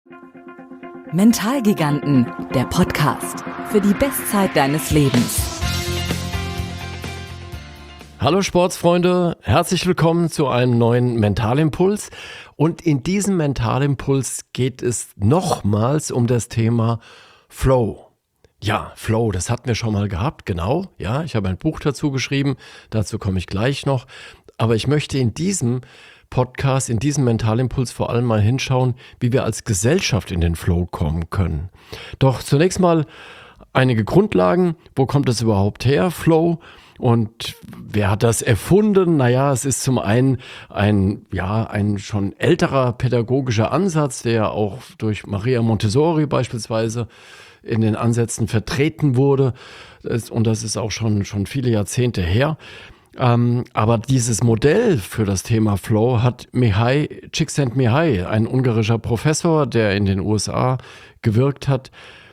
Mentalgiganten, der Podcast für die Bestzeit deines Lebens. Hallo Sportsfreunde, herzlich willkommen zu einem neuen Mentalimpuls. Und in diesem Mentalimpuls geht es nochmals um das Thema Flow. Ja, Flow, das hatten wir schon mal gehabt, genau. Ja, ich habe ein Buch dazu geschrieben, dazu komme ich gleich noch. Aber ich möchte in diesem Podcast, in diesem Mentalimpuls vor allem mal hinschauen, wie wir als Gesellschaft in den Flow kommen können. Doch zunächst mal einige Grundlagen. Wo kommt das überhaupt her, Flow? Und wer hat das erfunden? Naja, es ist zum einen ein schon älterer pädagogischer Ansatz, der auch durch Maria Montessori beispielsweise in den Ansätzen vertreten wurde. Und das ist auch schon viele Jahrzehnte her. Aber dieses Modell für das Thema Flow hat Mihai Csikszentmihalyi, ein ungarischer Professor, der in den USA gewirkt hat,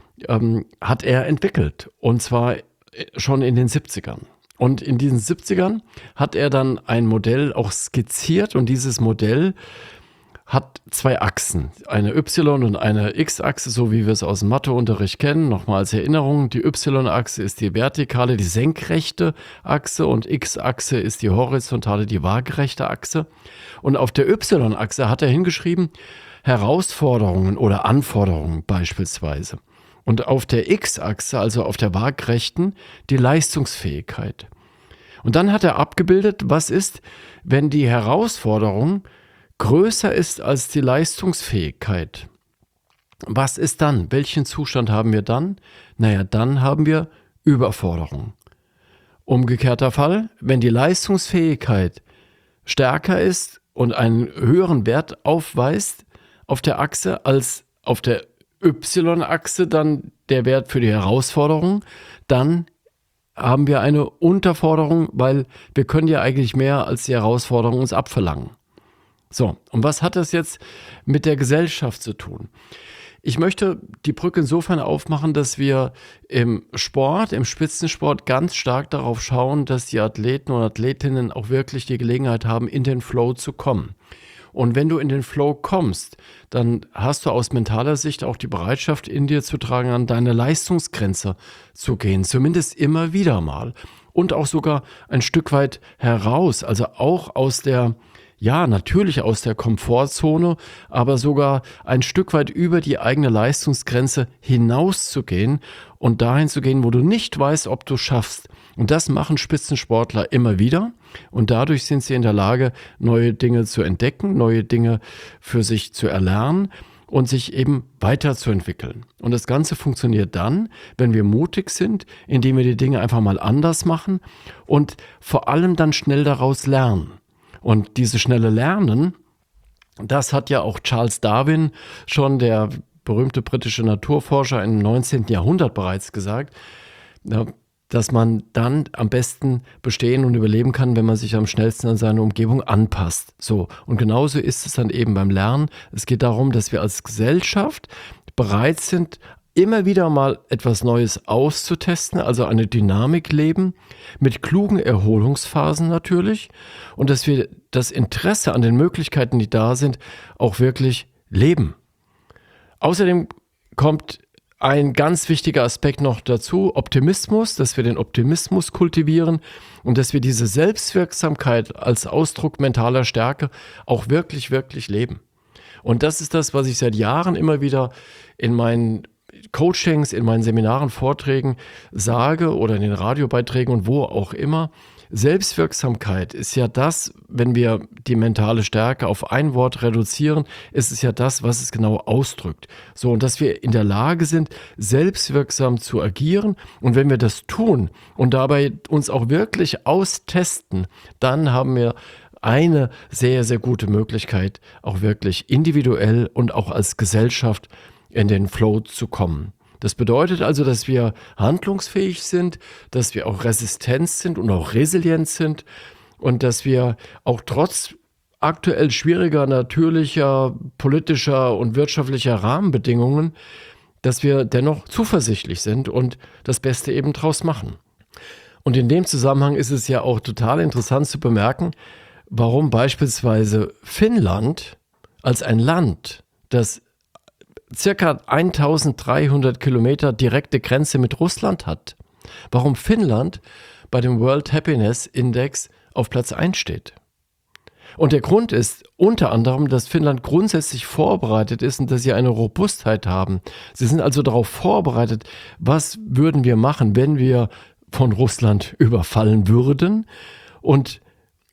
hat er entwickelt. Und zwar schon in den 70ern. Und in diesen 70ern hat er dann ein Modell auch skizziert. Und dieses Modell hat zwei Achsen, eine Y- und eine X-Achse, so wie wir es aus dem Matheunterricht kennen. Nochmal als Erinnerung, die Y-Achse ist die vertikale, die senkrechte Achse und X-Achse ist die horizontale, die waagerechte Achse. Und auf der Y-Achse hat er hingeschrieben, Herausforderungen oder Anforderungen beispielsweise. Und auf der X-Achse, also auf der waagerechten, die Leistungsfähigkeit. Und dann hat er abgebildet, was ist, wenn die Herausforderung größer ist als die Leistungsfähigkeit. Was ist dann? Welchen Zustand haben wir dann? Naja, dann haben wir Überforderung. Umgekehrter Fall, wenn die Leistungsfähigkeit stärker ist und einen höheren Wert aufweist auf der Achse als auf der Y-Achse, dann der Wert für die Herausforderung, dann haben wir eine Unterforderung, weil wir können ja eigentlich mehr als die Herausforderung uns abverlangen. So, und was hat das jetzt mit der Gesellschaft zu tun? Ich möchte die Brücke insofern aufmachen, dass wir im Sport, im Spitzensport ganz stark darauf schauen, dass die Athleten und Athletinnen auch wirklich die Gelegenheit haben, in den Flow zu kommen. Und wenn du in den Flow kommst, dann hast du aus mentaler Sicht auch die Bereitschaft in dir zu tragen, an deine Leistungsgrenze zu gehen, zumindest immer wieder mal. Und auch sogar ein Stück weit heraus, also auch aus der natürlich aus der Komfortzone, aber sogar ein Stück weit über die eigene Leistungsgrenze hinauszugehen und dahin zu gehen, wo du nicht weißt, ob du schaffst. Und das machen Spitzensportler immer wieder und dadurch sind sie in der Lage, neue Dinge zu entdecken, neue Dinge für sich zu erlernen und sich eben weiterzuentwickeln. Und das Ganze funktioniert dann, wenn wir mutig sind, indem wir die Dinge einfach mal anders machen und vor allem dann schnell daraus lernen. Und dieses schnelle Lernen, das hat ja auch Charles Darwin, schon der berühmte britische Naturforscher im 19. Jahrhundert bereits gesagt, dass man dann am besten bestehen und überleben kann, wenn man sich am schnellsten an seine Umgebung anpasst. So, und genauso ist es dann eben beim Lernen. Es geht darum, dass wir als Gesellschaft bereit sind, immer wieder mal etwas Neues auszutesten, also eine Dynamik leben, mit klugen Erholungsphasen natürlich und dass wir das Interesse an den Möglichkeiten, die da sind, auch wirklich leben. Außerdem kommt ein ganz wichtiger Aspekt noch dazu, Optimismus, dass wir den Optimismus kultivieren und dass wir diese Selbstwirksamkeit als Ausdruck mentaler Stärke auch wirklich, wirklich leben. Und das ist das, was ich seit Jahren immer wieder in meinen Coachings, in meinen Seminaren, Vorträgen sage oder in den Radiobeiträgen und wo auch immer. Selbstwirksamkeit ist ja das, wenn wir die mentale Stärke auf ein Wort reduzieren, ist es ja das, was es genau ausdrückt. So, und dass wir in der Lage sind, selbstwirksam zu agieren. Und wenn wir das tun und dabei uns auch wirklich austesten, dann haben wir eine sehr, sehr gute Möglichkeit, auch wirklich individuell und auch als Gesellschaft in den Flow zu kommen. Das bedeutet also, dass wir handlungsfähig sind, dass wir auch resistent sind und auch resilient sind und dass wir auch trotz aktuell schwieriger natürlicher, politischer und wirtschaftlicher Rahmenbedingungen, dass wir dennoch zuversichtlich sind und das Beste eben draus machen. Und in dem Zusammenhang ist es ja auch total interessant zu bemerken, warum beispielsweise Finnland als ein Land, das circa 1300 Kilometer direkte Grenze mit Russland hat. Warum Finnland bei dem World Happiness Index auf Platz 1 steht. Und der Grund ist unter anderem, dass Finnland grundsätzlich vorbereitet ist und dass sie eine Robustheit haben. Sie sind also darauf vorbereitet, was würden wir machen, wenn wir von Russland überfallen würden. Und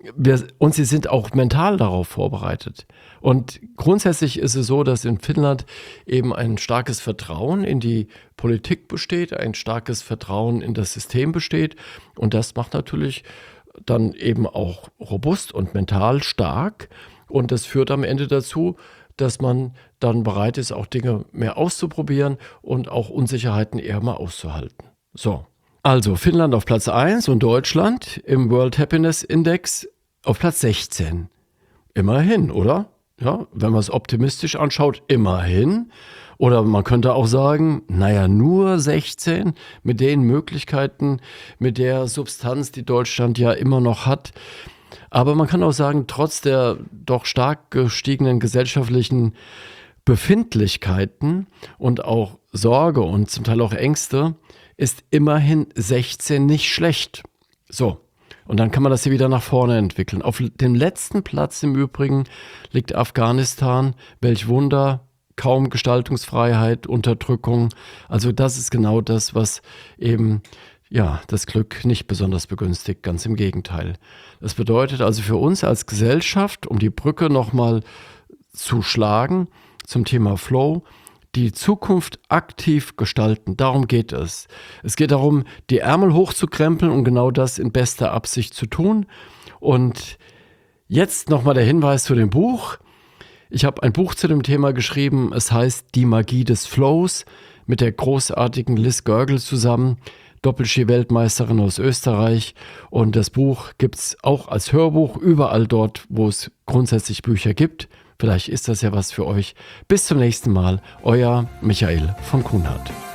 sie sind auch mental darauf vorbereitet. Und grundsätzlich ist es so, dass in Finnland eben ein starkes Vertrauen in die Politik besteht, ein starkes Vertrauen in das System besteht. Und das macht natürlich dann eben auch robust und mental stark. Und das führt am Ende dazu, dass man dann bereit ist, auch Dinge mehr auszuprobieren und auch Unsicherheiten eher mal auszuhalten. So, also Finnland auf Platz 1 und Deutschland im World Happiness Index auf Platz 16. Immerhin, oder? Ja, wenn man es optimistisch anschaut, immerhin. Oder man könnte auch sagen, naja, nur 16 mit den Möglichkeiten, mit der Substanz, die Deutschland ja immer noch hat. Aber man kann auch sagen, trotz der doch stark gestiegenen gesellschaftlichen Befindlichkeiten und auch Sorge und zum Teil auch Ängste, ist immerhin 16 nicht schlecht. So, und dann kann man das hier wieder nach vorne entwickeln. Auf dem letzten Platz im Übrigen liegt Afghanistan. Welch Wunder, kaum Gestaltungsfreiheit, Unterdrückung. Also das ist genau das, was eben das Glück nicht besonders begünstigt, ganz im Gegenteil. Das bedeutet also für uns als Gesellschaft, um die Brücke nochmal zu schlagen zum Thema Flow, die Zukunft aktiv gestalten. Darum geht es. Es geht darum, die Ärmel hochzukrempeln und genau das in bester Absicht zu tun. Und jetzt nochmal der Hinweis zu dem Buch. Ich habe ein Buch zu dem Thema geschrieben. Es heißt Die Magie des Flows mit der großartigen Liz Görgel zusammen, Doppelski-Weltmeisterin aus Österreich. Und das Buch gibt es auch als Hörbuch überall dort, wo es grundsätzlich Bücher gibt. Vielleicht ist das ja was für euch. Bis zum nächsten Mal, euer Michael von Kuhnhardt.